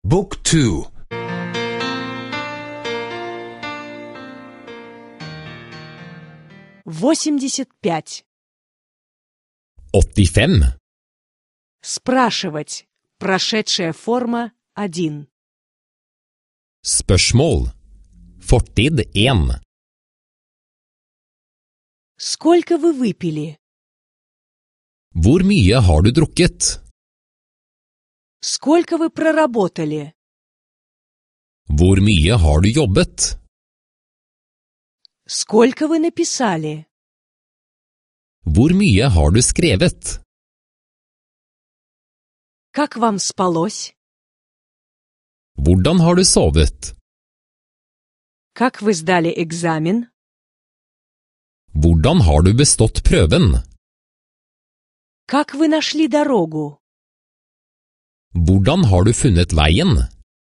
Book 2. 85. 85. Спрашивать. Прошедшая форма 1. Spørsmål. Fortid 1. Сколько вы выпили? Hvor mye har du drukket? Сколько вы проработали? Hvor mye har du jobbet? Сколько вы написали? Hvor mye har du skrevet? Как вам спалось? Hvordan har du sovet? Как вы сдали экзамен? Hvordan har du bestått prøven? Как вы нашли дорогу? Hvordan har du funnet veien?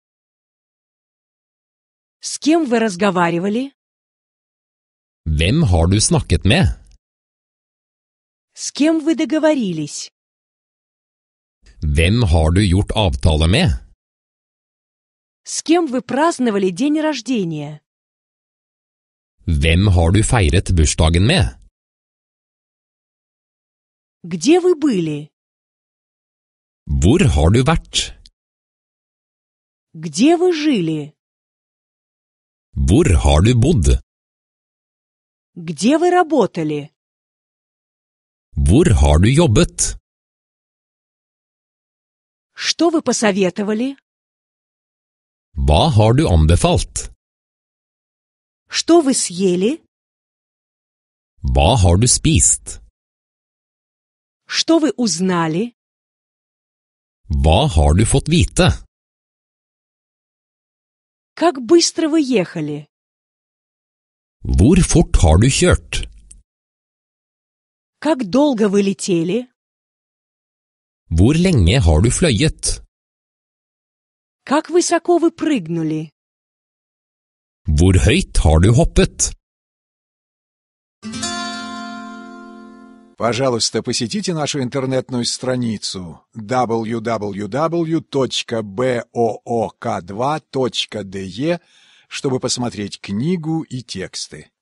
С кем вы разговаривали? Hvem har du snakket med? С кем вы договорились? Hvem har du gjort avtale med? С кем вы праздновали день рождения? Hvem har du feiret bursdagen med? Где вы были? Hvor har du vært? Где вы жили? Hvor har du bodd? Где вы работали? Hvor har du jobbet? Что вы посоветовали? Hva har du anbefalt? Что вы съели? Hva har du spist? Что вы узнали? Hva har du fått vite? Как быстро вы ехали? Hvor fort har du kjørt? Как долго вы летели? Hvor lenge har du fløyet? Как высоко вы прыгнули? Hvor høyt har du hoppet? Пожалуйста, посетите нашу интернетную страницу www.book2.de, чтобы посмотреть книгу и тексты.